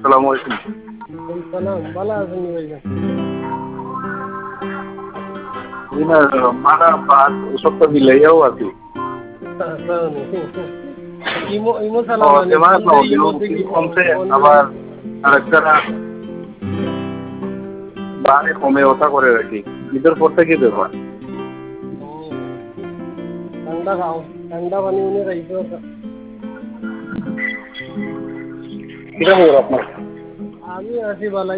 আসসালামু আলাইকুম। সালাম, ভালো আছেন ভাইজান? জি না, মানা ভাত ওসব তো মিলাইয়াও আছি। ইমো ইমো ও চালাও না, তেমন ফোন তো দিয়ে ভিউ ইমোতে কি ভিউ কমছে ফোন আবার আরেকটা বারে কমে ওঠা করে রাখি। ঈদের পর থেকে ব্যাপার। ঠান্ডা খাও, ঠান্ডা পানি উনি খাইছো। কিরকম আপনার? আমি আছি ভালো।